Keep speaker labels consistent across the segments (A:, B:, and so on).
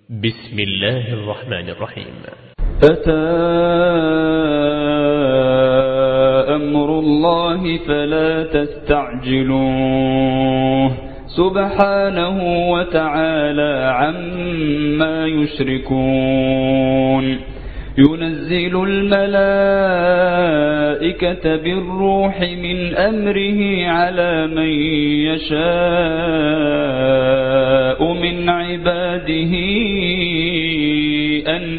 A: بسم الله الرحمن الرحيم.
B: أتى أمر الله فلا تستعجلوه سبحانه وتعالى عما يشركون. ينزل الملائكة بالروح من أمره على من يشاء من عباده أن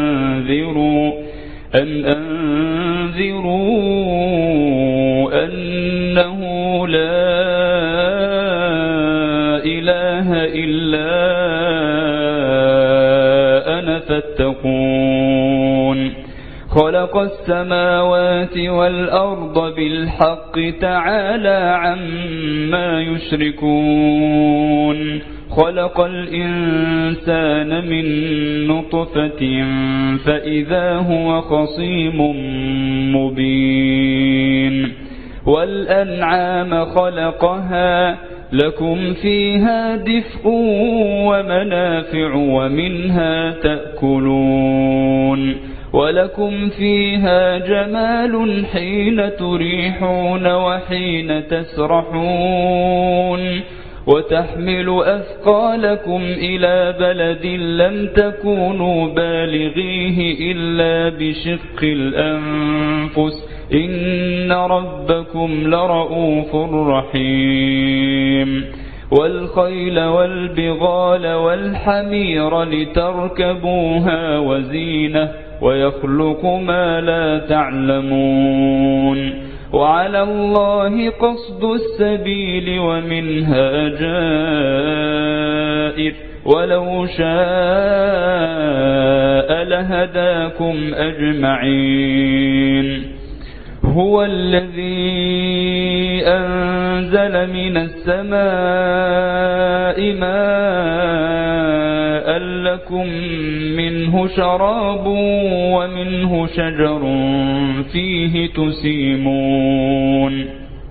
B: أنذروا أنه لا إله إلا أنا فاتقون. خلق السماوات والأرض بالحق تعالى عما يشركون. خلق الإنسان من نطفة فإذا هو خصيم مبين. والأنعام خلقها لكم فيها دفء ومنافع ومنها تأكلون. ولكم فيها جمال حين تريحون وحين تسرحون. وتحمل أثقالكم إلى بلد لم تكونوا بالغيه إلا بشق الأنفس إن ربكم لرؤوف رحيم. والخيل والبغال والحمير لتركبوها وزينة ويخلق ما لا تعلمون. وعلى الله قصد السبيل ومنها جائر ولو شاء لهداكم أجمعين. هو الذي أنزل من السماء ماء لكم منه شراب ومنه شجر فيه تسيمون.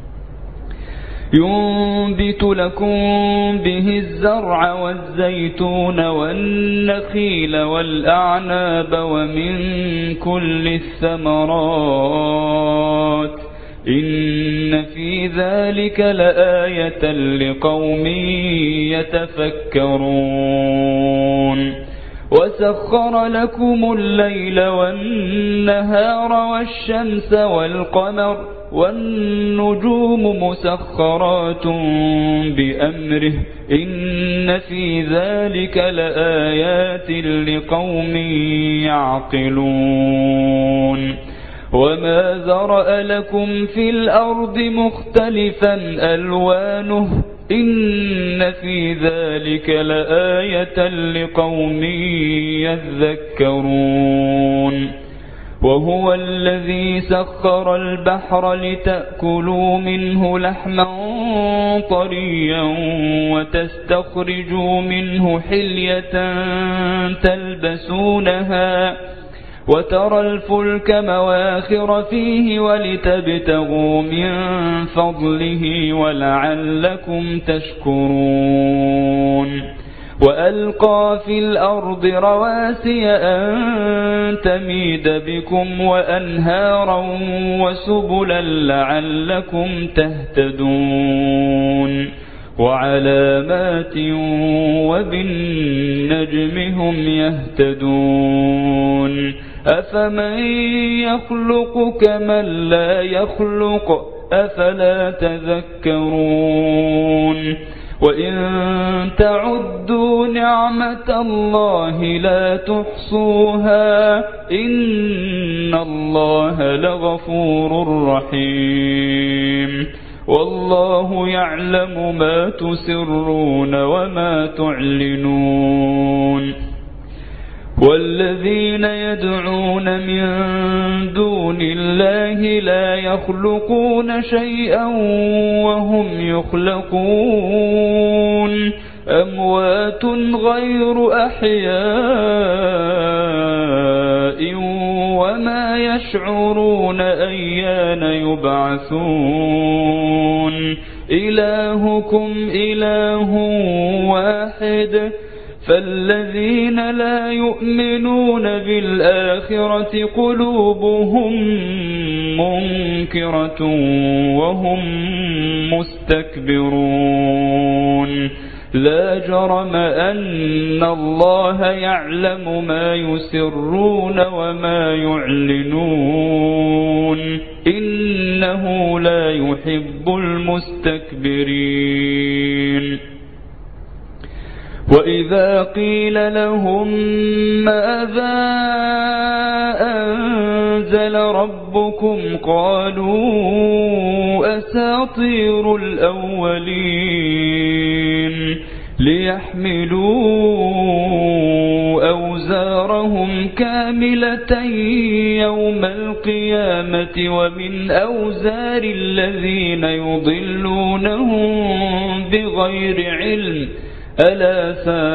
B: ينبت لكم به الزرع والزيتون والنخيل والأعناب ومن كل الثمرات إن في ذلك لآية لقوم يتفكرون. وسخر لكم الليل والنهار والشمس والقمر والنجوم مسخرات بأمره إن في ذلك لآيات لقوم يعقلون. وما ذرأ لكم في الأرض مختلفا ألوانه إن في ذلك لآية لقوم يذكرون. وهو الذي سخر البحر لتأكلوا منه لحما طريا وتستخرجوا منه حلية تلبسونها وترى الفلك مواخر فيه ولتبتغوا من فضله ولعلكم تشكرون. وألقى في الأرض رواسي أن تميد بكم وأنهارا وسبلا لعلكم تهتدون. وعلامات وبالنجم هم يهتدون. أفمن يخلق كمن لا يخلق أفلا تذكرون. وإن تعدوا نعمة الله لا تحصوها إن الله لغفور رحيم. والله يعلم ما تسرون وما تعلنون. والذين يدعون من دون الله لا يخلقون شيئا وهم يخلقون. أموات غير أحياء وما يشعرون أيان يبعثون. إلهكم إله واحد فالذين لا يؤمنون بالآخرة قلوبهم منكرة وهم مستكبرون لا جرم أن الله يعلم ما يسرون وما يعلنون إنه لا يحب المستكبرين وإذا قيل لهم ماذا أنزل ربكم قالوا أساطير الأولين ليحملوا أوزارهم كاملة يوم القيامة ومن أوزار الذين يضلونهم بغير علم ألا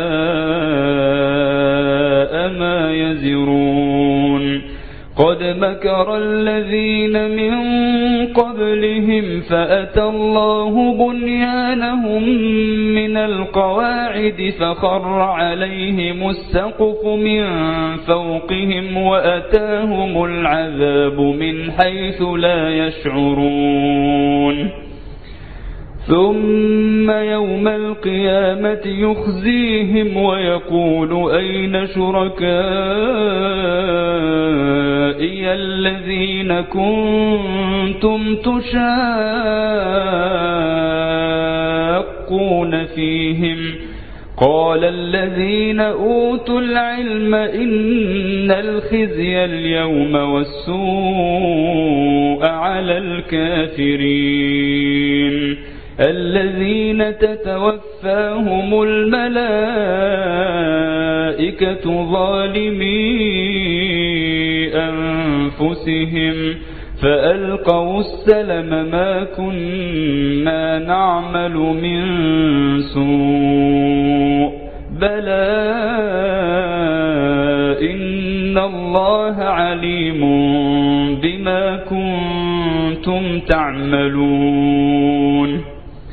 B: ساء ما يزرون قد مكر الذين من قبلهم فأتى الله بنيانهم من القواعد فخر عليهم السقف من فوقهم وأتاهم العذاب من حيث لا يشعرون ثم يوم القيامة يخزيهم ويقول أين شركائي الذين كنتم تشاقون فيهم قال الذين أوتوا العلم إن الخزي اليوم والسوء على الكافرين الذين تتوفاهم الملائكة ظالمي أنفسهم فألقوا السلم ما كنا نعمل من سوء بلى إن الله عليم بما كنتم تعملون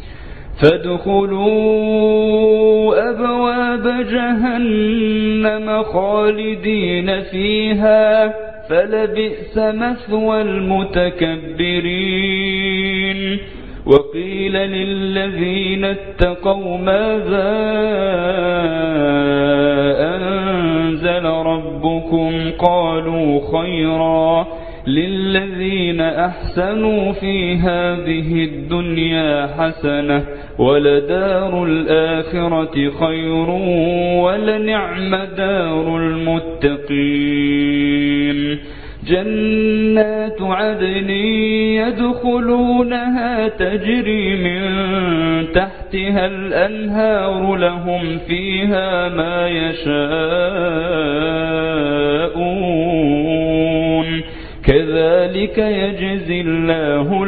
B: فادخلوا أبواب جهنم خالدين فيها فلبئس مثوى المتكبرين وقيل للذين اتقوا ماذا أنزل ربكم قالوا خيرا للذين أحسنوا في هذه الدنيا حسنة ولدار الآخرة خير ولنعم دار المتقين جنات عدن يدخلونها تجري من تحتها الأنهار لهم فيها ما يشاءون كذلك يجزي الله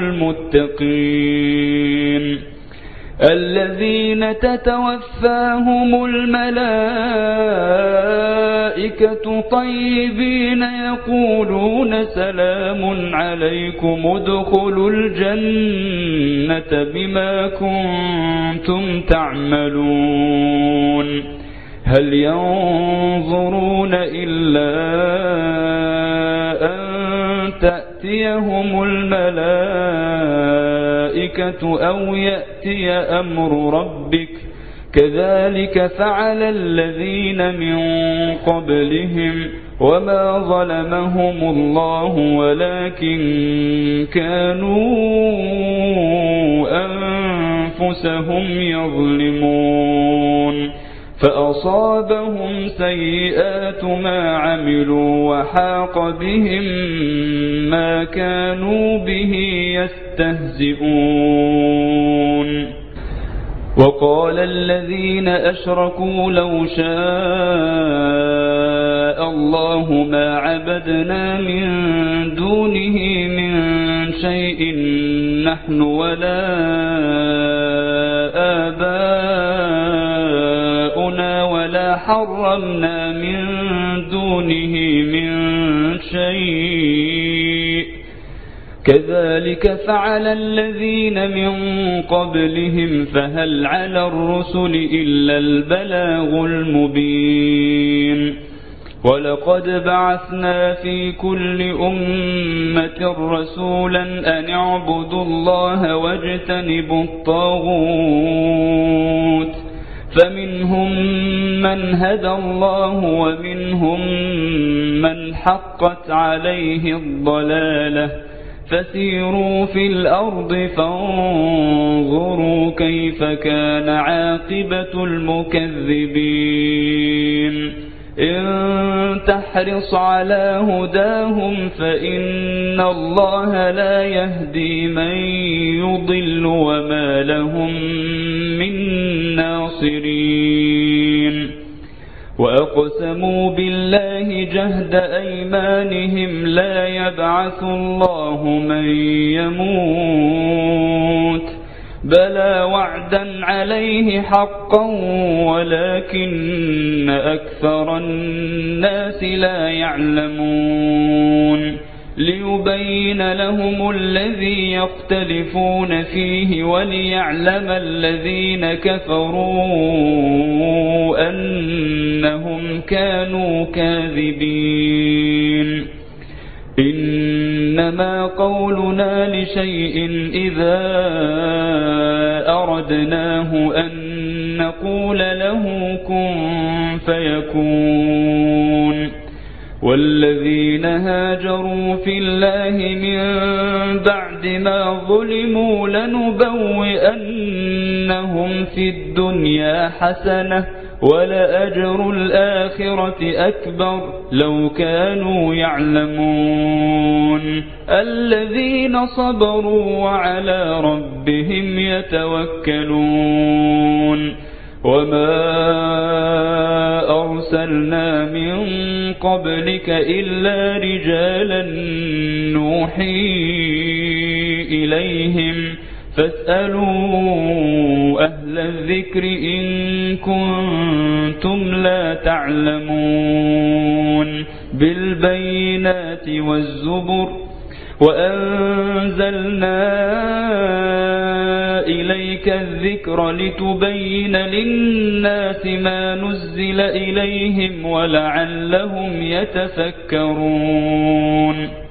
B: المتقين الذين تتوفاهم الملائكة طيبين يقولون سلام عليكم ادخلوا الجنة بما كنتم تعملون هل ينظرون إلا أن تأتيهم الملائكة أو يأتي أمر ربك كذلك فعل الذين من قبلهم وما ظلمهم الله ولكن كانوا أنفسهم يظلمون فأصابهم سيئات ما عملوا وحاق بهم ما كانوا به يستهزئون وقال الذين أشركوا لو شاء الله ما عبدنا من دونه من شيء نحن ولا آباؤنا ولا حرمنا من دونه من شيء كذلك فعل الذين من قبلهم فهل على الرسل إلا البلاغ المبين ولقد بعثنا في كل أمة رسولا أن اعبدوا الله واجتنبوا الطاغوت فمنهم من هدى الله ومنهم من حقت عليه الضلالة فسيروا في الأرض فانظروا كيف كان عاقبة المكذبين إن تحرص على هداهم فإن الله لا يهدي من يضل وما لهم من ناصرين وأقسموا بالله جهد أيمانهم لا يبعث الله من يموت بلى وعدا عليه حقا ولكن أكثر الناس لا يعلمون ليبين لهم الذي يختلفون فيه وليعلم الذين كفروا أنهم كانوا كاذبين إنما قولنا لشيء إذا أردناه أن نقول له كن فيكون والذين هاجروا في الله من بعد ما ظلموا لنبوئنهم في الدنيا حسنة ولأجر الآخرة أكبر لو كانوا يعلمون الذين صبروا وعلى ربهم يتوكلون وما أرسلنا من قبلك إلا رجالا نوحي إليهم فاسألوا أهل الذكر إن كنتم لا تعلمون بالبينات والزبر وأنزلنا إليك الذكر لتبين للناس ما نزل إليهم ولعلهم يتفكرون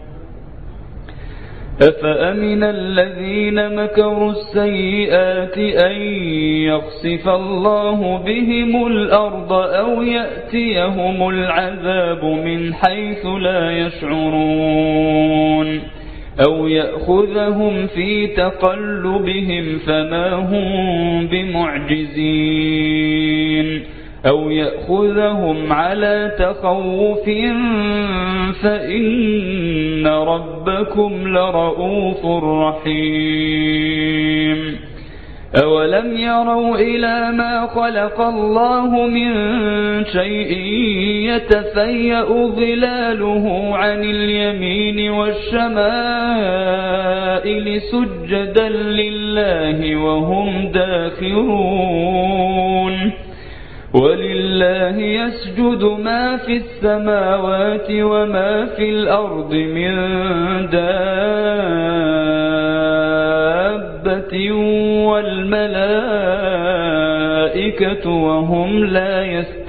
B: أفأمن الذين مكروا السيئات أن يخسف الله بهم الأرض أو يأتيهم العذاب من حيث لا يشعرون أو يأخذهم في تقلبهم فما هم بمعجزين أو يأخذهم على تخوف فإن ربكم لرؤوف رحيم أولم يروا إلى ما خلق الله من شيء يتفيأ ظلاله عن اليمين والشمائل سجدا لله وهم داخرون ولله يسجد ما في السماوات وما في الأرض من دابة والملائكة وهم لا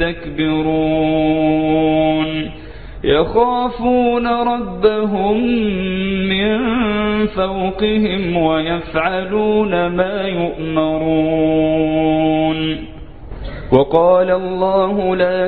B: يستكبرون يخافون ربهم من فوقهم ويفعلون ما يؤمرون وقال الله لا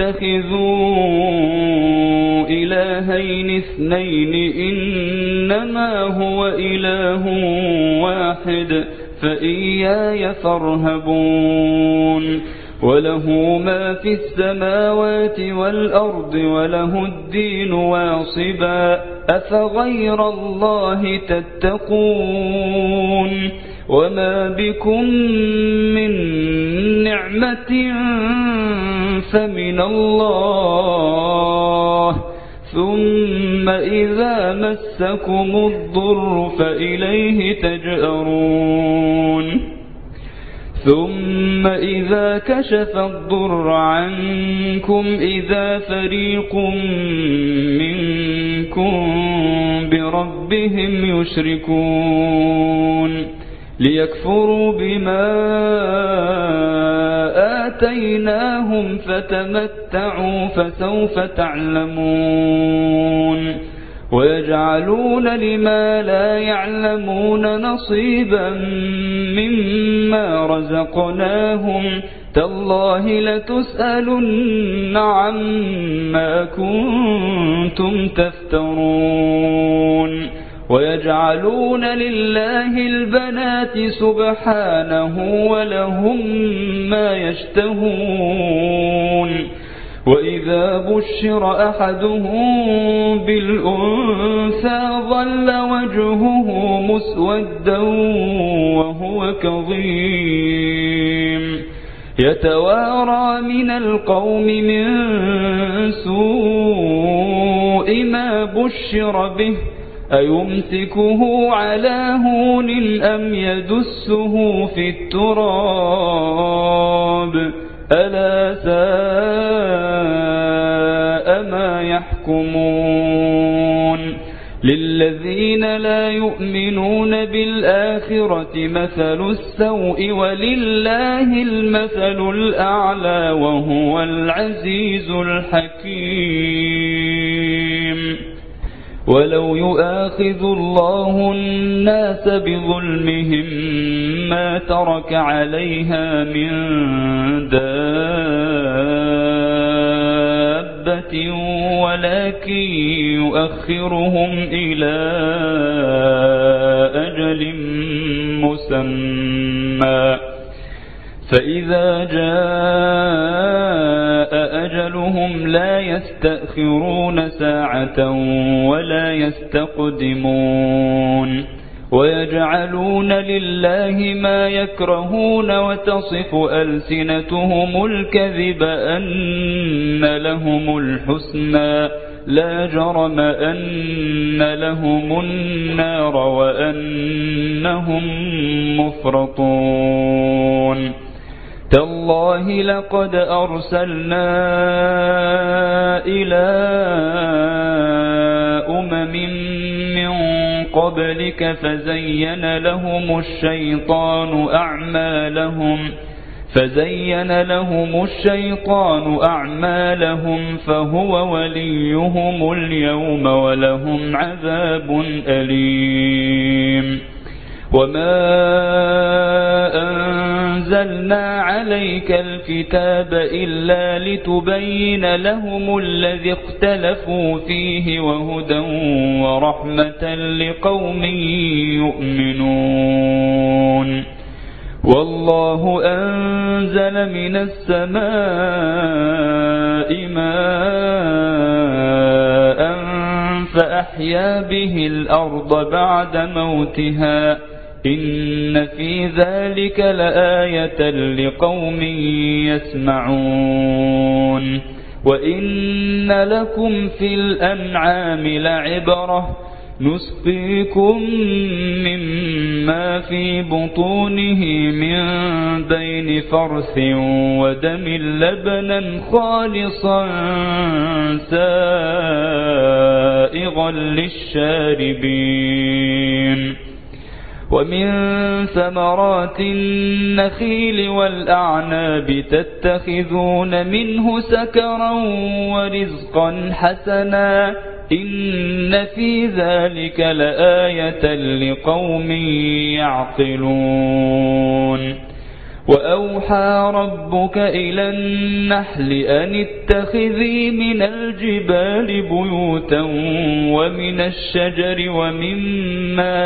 B: تتخذوا إلهين اثنين إنما هو إله واحد فإياي فارهبون وله ما في السماوات والأرض وله الدين واصبا أفغير الله تتقون وما بكم من نعمة فمن الله ثم إذا مسكم الضر فإليه تجأرون ثم إذا كشف الضر عنكم إذا فريق منكم بربهم يشركون ليكفروا بما آتيناهم فتمتعوا فسوف تعلمون ويجعلون لما لا يعلمون نصيبا مما رزقناهم تالله لتسألن عما كنتم تفترون ويجعلون لله البنات سبحانه ولهم ما يشتهون وإذا بشر أحدهم بالأنثى ظل وجهه مسودا وهو كظيم يتوارى من القوم من سوء ما بشر به أيمسكه على هون أم يدسه في التراب ألا ساء ما يحكمون للذين لا يؤمنون بالآخرة مثل السوء ولله المثل الأعلى وهو العزيز الحكيم ولو يؤاخذ الله الناس بظلمهم ما ترك عليها من دابة ولكن يؤخرهم إلى أجل مسمى فإذا جاء أجلهم لا يستأخرون ساعة ولا يستقدمون ويجعلون لله ما يكرهون وتصف ألسنتهم الكذب أن لهم الحسنى لا جرم أن لهم النار وأنهم مفرطون تالله لقد أرسلنا إلى أمم من قبلك فزين لهم الشيطان أعمالهم فهو وليهم اليوم ولهم عذاب أليم وما أنزلنا عليك الكتاب إلا لتبين لهم الذي اختلفوا فيه وهدى ورحمة لقوم يؤمنون والله أنزل من السماء ماء فأحيا به الأرض بعد موتها إن في ذلك لآية لقوم يسمعون وإن لكم في الأنعام لعبرة نسقيكم مما في بطونه من بين فرث ودم لبنا خالصا سائغا للشاربين ومن ثمرات النخيل والأعناب تتخذون منه سكرا ورزقا حسنا إن في ذلك لآية لقوم يعقلون وأوحى ربك إلى النحل أن اتخذي من الجبال بيوتا ومن الشجر ومما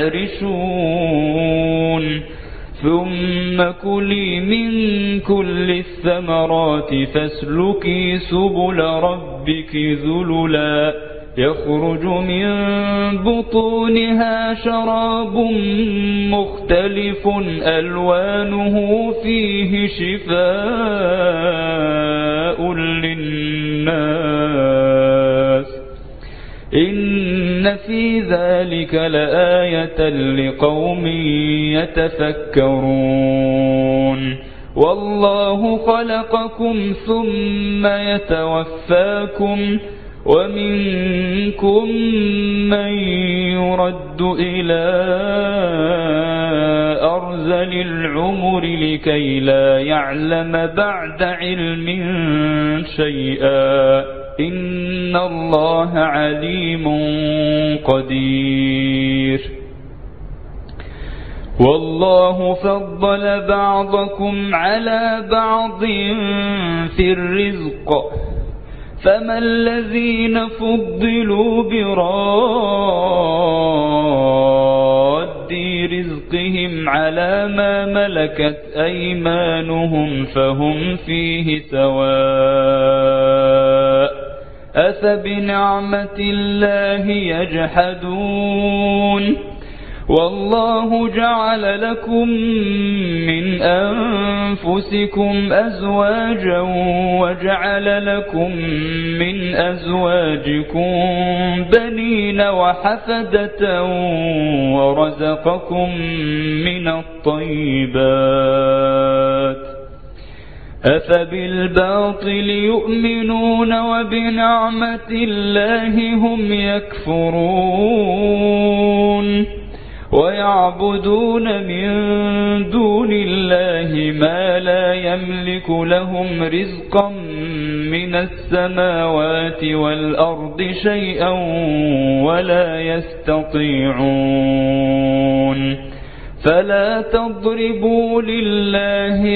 B: يعرشون ثم كلي من كل الثمرات فاسلكي سبل ربك ذللا يخرج من بطونها شراب مختلف ألوانه فيه شفاء للناس إن في ذلك لآية لقوم يتفكرون والله خلقكم ثم يتوفاكم ومنكم من يرد إلى أرذل العمر لكي لا يعلم بعد علم شيئا إن الله عليم قدير والله فضل بعضكم على بعض في الرزق فما الذين فضلوا براد رزقهم على ما ملكت أيمانهم فهم فيه سواء أفبنعمة الله يجحدون والله جعل لكم من أنفسكم أزواجا وجعل لكم من أزواجكم بنين وحفدة ورزقكم من الطيبات أفبالباطل يؤمنون وبنعمة الله هم يكفرون ويعبدون من دون الله ما لا يملك لهم رزقا من السماوات والأرض شيئا ولا يستطيعون فلا تضربوا لله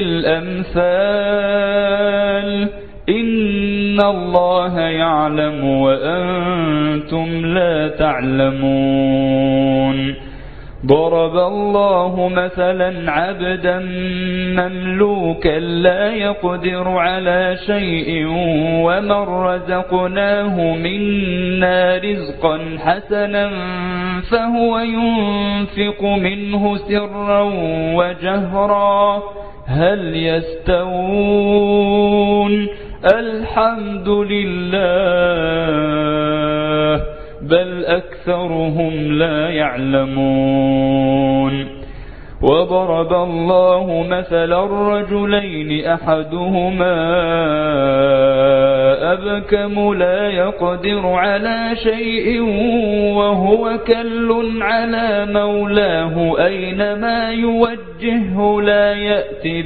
B: الأمثال إن الله يعلم وأنتم لا تعلمون ضرب الله مثلا عبدا مملوكا لا يقدر على شيء ومن رزقناه منا رزقا حسنا فهو ينفق منه سرا وجهرا هل يستوون الحمد لله بل أكثرهم لا يعلمون وضرب الله مثلا الرجلين أحدهما أبكم لا يقدر على شيء وهو كل على مولاه أينما يوجهه لا يأتي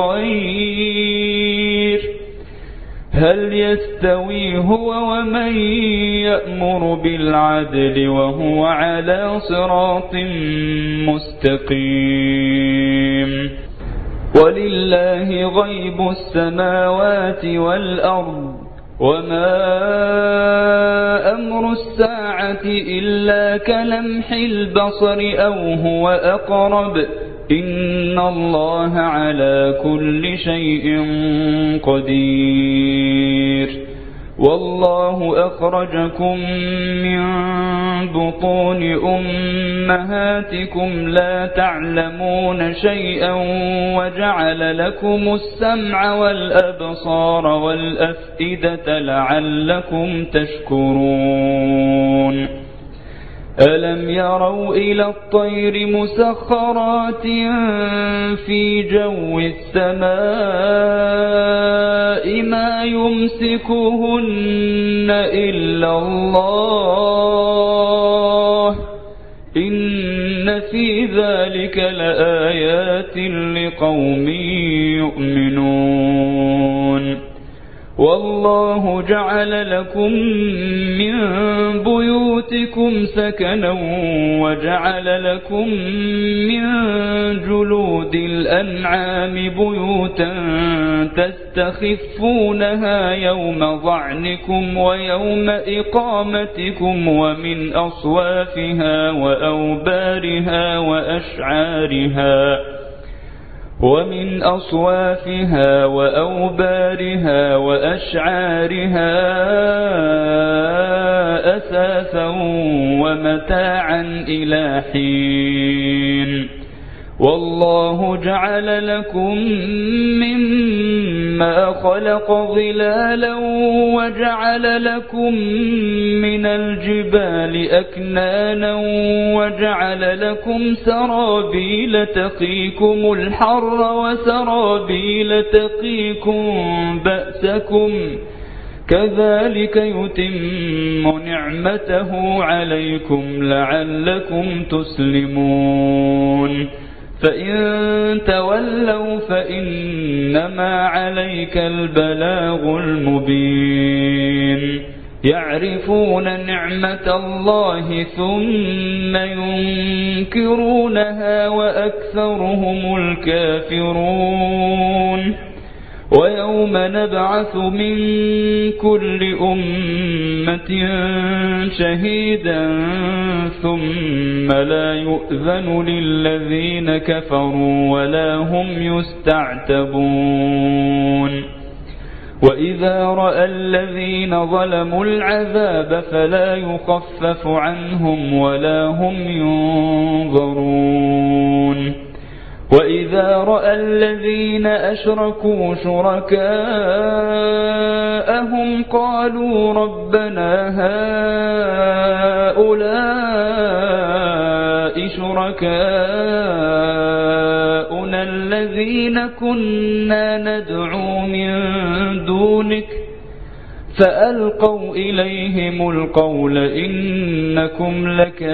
B: بخير هل يستوي هو ومن يأمر بالعدل وهو على صراط مستقيم ولله غيب السماوات والأرض وما أمر الساعة إلا كلمح البصر أو هو أقرب إن الله على كل شيء قدير والله أخرجكم من بطون أمهاتكم لا تعلمون شيئا وجعل لكم السمع والأبصار والأفئدة لعلكم تشكرون ألم يروا إلى الطير مسخرات في جو السماء ما يمسكهن إلا الله إن في ذلك لآيات لقوم يؤمنون والله جعل لكم من بيوتكم سكنا وجعل لكم من جلود الأنعام بيوتا تستخفونها يوم ظعنكم ويوم إقامتكم ومن أصوافها وأوبارها وأشعارها أثاثا ومتاعا إلى حين والله جعل لكم مما ما خلق ظلالا وجعل لكم من الجبال أكنانا وجعل لكم سرابيل تقيكم الحر وسرابيل تقيكم بأسكم كذلك يتم نعمته عليكم لعلكم تسلمون فإن تولوا فإنما عليك البلاغ المبين يعرفون نعمة الله ثم ينكرونها وأكثرهم الكافرون ويوم نبعث من كل أمة شهيدا ثم لا يؤذن للذين كفروا ولا هم يستعتبون وإذا رأى الذين ظلموا العذاب فلا يخفف عنهم ولا هم ينظرون وإذا رأى الذين أشركوا شركاءهم قالوا ربنا هؤلاء شركاؤنا الذين كنا ندعو من دونك فألقوا إليهم القول إنكم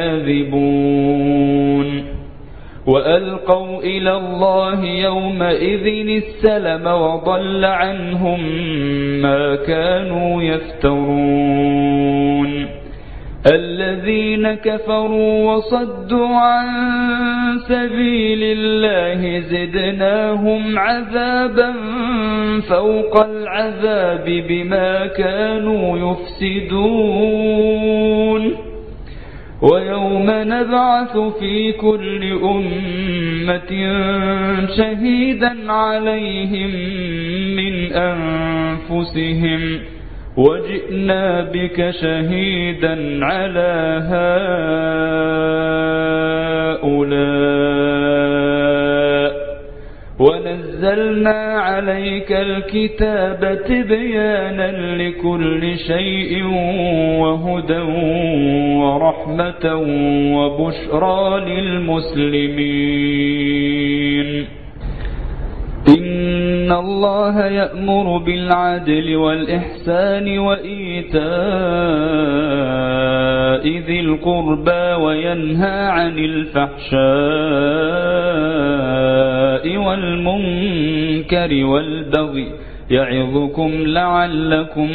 B: لكاذبون وألقوا إلى الله يومئذ السلم وضل عنهم ما كانوا يفترون الذين كفروا وصدوا عن سبيل الله زدناهم عذابا فوق العذاب بما كانوا يفسدون ويوم نبعث في كل أمة شهيدا عليهم من أنفسهم وجئنا بك شهيدا على هؤلاء ونزلنا عليك الكتاب تبيانا لكل شيء وهدى ورحمة وبشرى للمسلمين إن الله يأمر بالعدل والإحسان وإيتاء ذي القربى وينهى عن الفحشاء والمنكر والبغي يعظكم لعلكم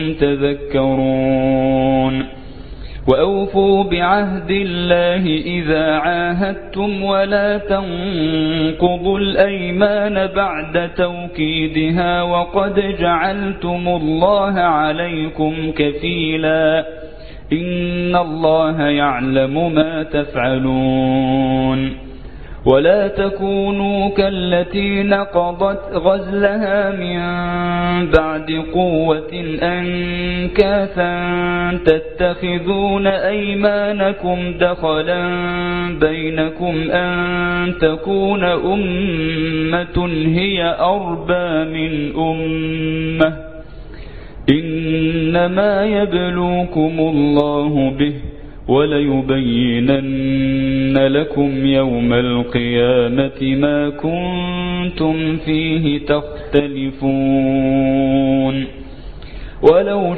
B: تذكرون وأوفوا بعهد الله إذا عاهدتم ولا تنقضوا الأيمان بعد توكيدها وقد جعلتم الله عليكم كفيلا إن الله يعلم ما تفعلون ولا تكونوا كالتي نقضت غزلها من بعد قوة أنكاثا تتخذون أيمانكم دخلا بينكم أن تكون أمة هي أربى من أمة إنما يبلوكم الله به وليبينن لكم يوم القيامة ما كنتم فيه تختلفون ولو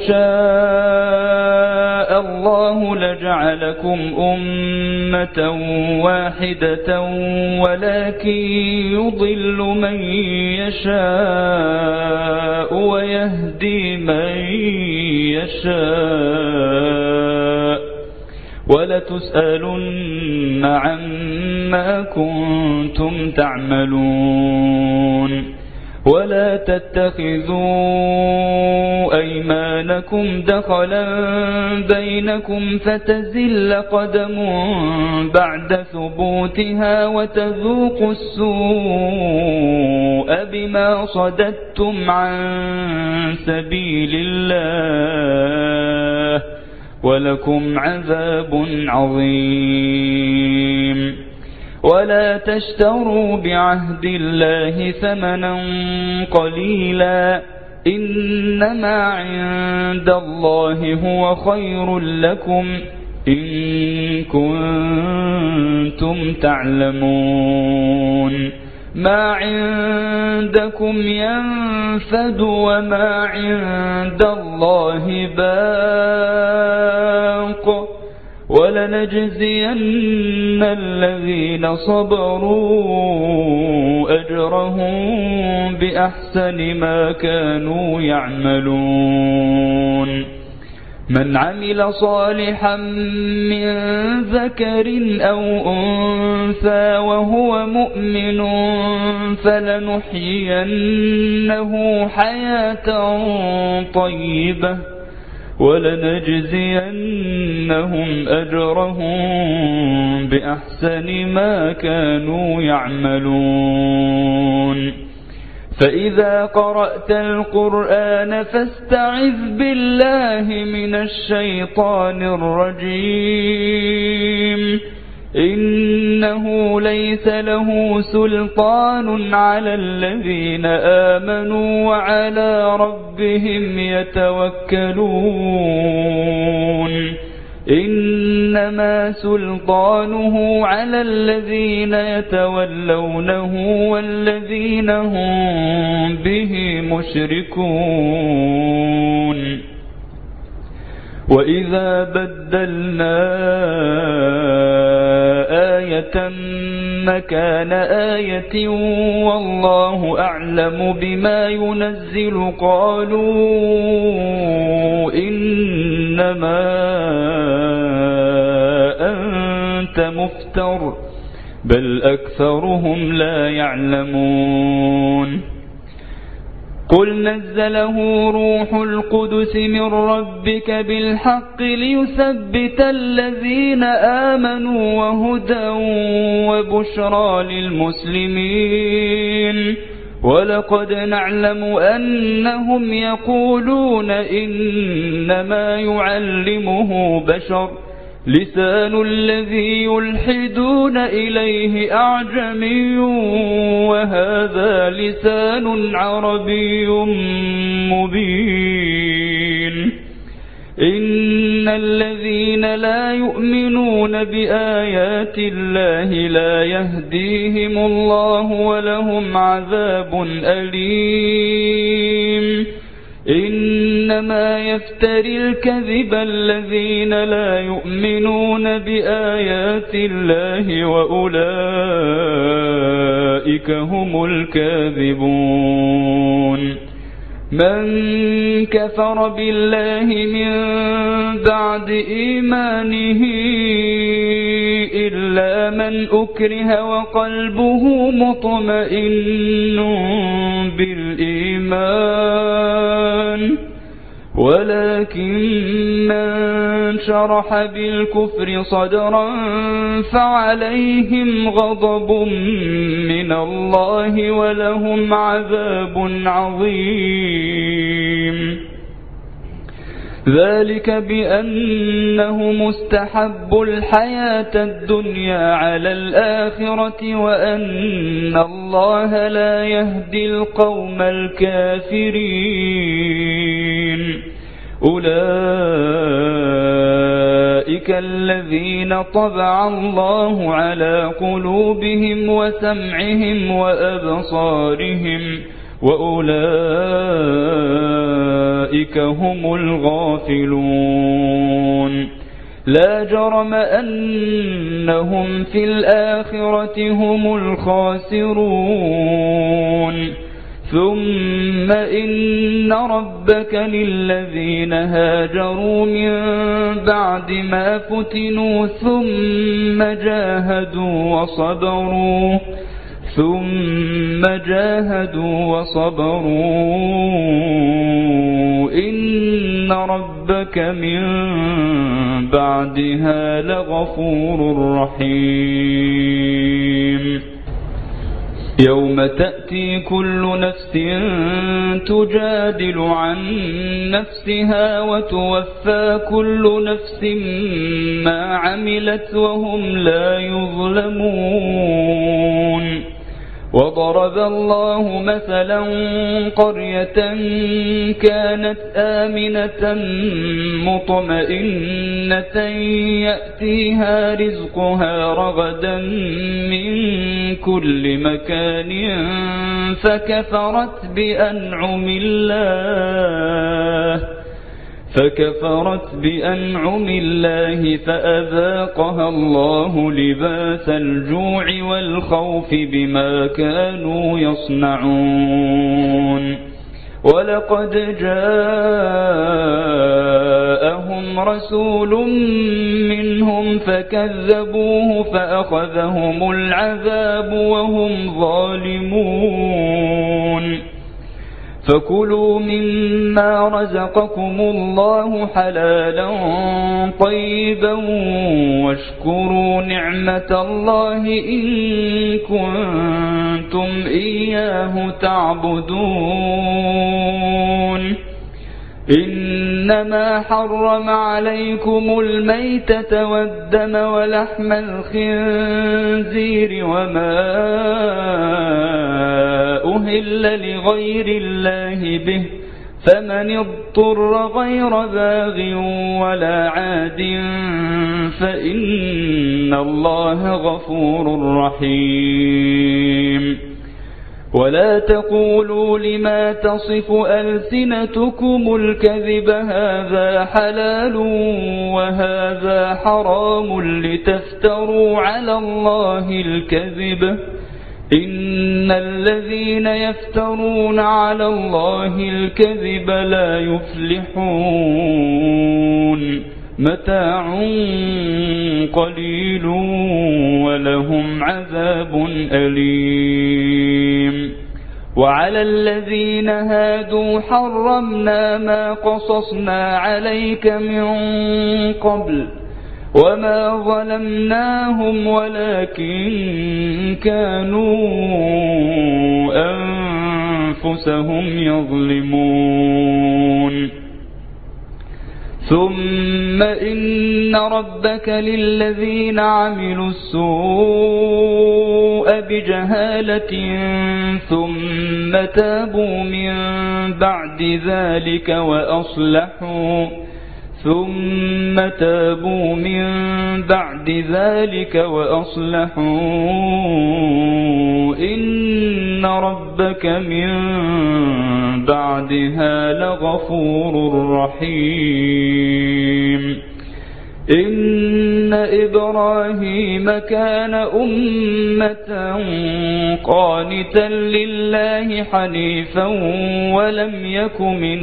B: شاء الله لجعلكم أمة واحدة ولكن يضل من يشاء ويهدي من يشاء ولتسألن عما كنتم تعملون ولا تتخذوا أيمانكم دخلا بينكم فتزل قدم بعد ثبوتها وتذوقوا السوء بما صددتم عن سبيل الله ولكم عذاب عظيم ولا تشتروا بعهد الله ثمنا قليلا إنما عند الله هو خير لكم إن كنتم تعلمون ما عندكم ينفد وما عند الله باق ولنجزين الذين صبروا أجرهم بأحسن ما كانوا يعملون من عمل صالحا من ذكر أو أنثى وهو مؤمن فلنحيينه حياة طيبة ولنجزينهم أجرهم بأحسن ما كانوا يعملون فإذا قرأت القرآن فاستعذ بالله من الشيطان الرجيم إنه ليس له سلطان على الذين آمنوا وعلى ربهم يتوكلون إنما سلطانه على الذين يتولونه والذين هم به مشركون وإذا بدلنا آية مكان آية والله أعلم بما ينزل قالوا إنما أنت مفتر بل أكثرهم لا يعلمون قل نزله روح القدس من ربك بالحق ليثبت الذين آمنوا وهدى وبشرى للمسلمين ولقد نعلم أنهم يقولون إنما يعلمه بشر لسان الذي يلحدون إليه أعجمي وهذا لسان عربي مبين إن الذين لا يؤمنون بآيات الله لا يهديهم الله ولهم عذاب أليم إنما يفتري الكذب الذين لا يؤمنون بآيات الله وأولئك هم الكاذبون من كفر بالله من بعد إيمانه إلا من أكره وقلبه مطمئن بالإيمان ولكن من شرح بالكفر صدرا فعليهم غضب من الله ولهم عذاب عظيم ذلك بأنه مستحب الحياة الدنيا على الآخرة وأن الله لا يهدي القوم الكافرين أولئك الذين طبع الله على قلوبهم وسمعهم وأبصارهم وأولئك هم الغافلون لا جرم أنهم في الآخرة هم الخاسرون ثم إن ربك للذين هاجروا من بعد ما فتنوا ثم جاهدوا وصبروا إن ربك من بعدها لغفور رحيم يوم تأتي كل نفس تجادل عن نفسها وتوفى كل نفس ما عملت وهم لا يظلمون وضرب الله مثلا قرية كانت آمنة مطمئنة يأتيها رزقها رغدا من كل مكان فكفرت بأنعم الله فأذاقها الله لباس الجوع والخوف بما كانوا يصنعون ولقد جاءهم رسول منهم فكذبوه فأخذهم العذاب وهم ظالمون فكلوا مما رزقكم الله حلالا طيبا واشكروا نعمة الله إن كنتم إياه تعبدون إنما حرم عليكم الميتة والدم ولحم الخنزير وما أهل لغير الله به فمن اضطر غير باغ ولا عاد فإن الله غفور رحيم ولا تقولوا لما تصف ألسنتكم الكذب هذا حلال وهذا حرام لتفتروا على الله الكذب إن الذين يفترون على الله الكذب لا يفلحون متاع قليل ولهم عذاب أليم وعلى الذين هادوا حرمنا ما قصصنا عليك من قبل وما ظلمناهم ولكن كانوا أنفسهم يظلمون ثم إن ربك للذين عملوا السوء بجهالة ثم تابوا من بعد ذلك وأصلحوا إن ربك من بعدها لغفور رحيم إن إبراهيم كان أمة قانتا لله حنيفا ولم يك من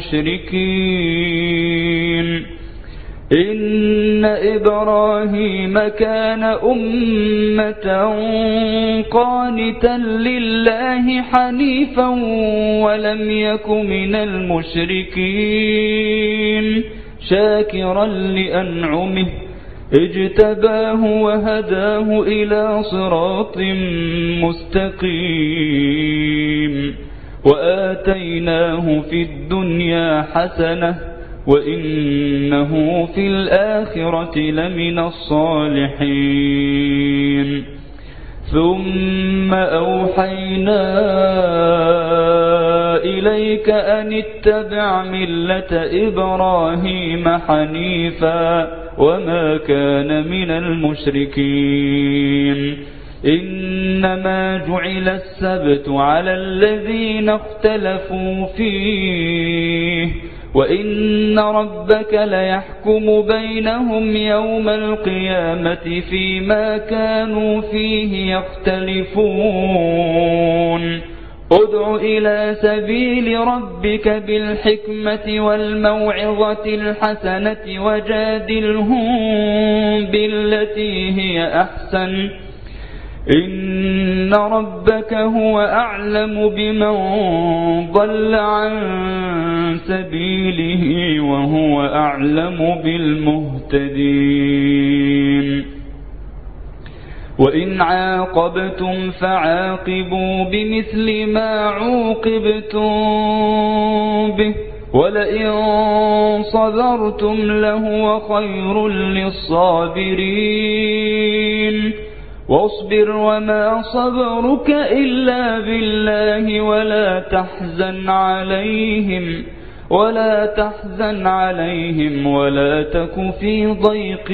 B: المشركين إن إبراهيم كان أمة قانتا لله حنيفا ولم يك من المشركين شاكرا لأنعمه اجتباه وهداه إلى صراط مستقيم وآتيناه في الدنيا حسنة وإنه في الآخرة لمن الصالحين ثم أوحينا إليك أن اتبع ملة إبراهيم حنيفا وما كان من المشركين إنما جعل السبت على الذين اختلفوا فيه وإن ربك ليحكم بينهم يوم القيامة فيما كانوا فيه يختلفون ادع إلى سبيل ربك بالحكمة والموعظة الحسنة وجادلهم بالتي هي أحسن إن ربك هو أعلم بمن ضل عن سبيله وهو أعلم بالمهتدين وإن عاقبتم فعاقبوا بمثل ما عوقبتم به ولئن صبرتم لهو خير للصابرين واصبر وما صبرك إلا بالله ولا تحزن عليهم ولا تك في ضيق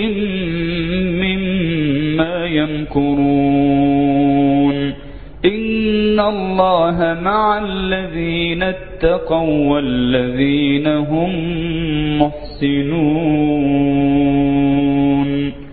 B: مما يمكرون إن الله مع الذين اتقوا والذين هم محسنون.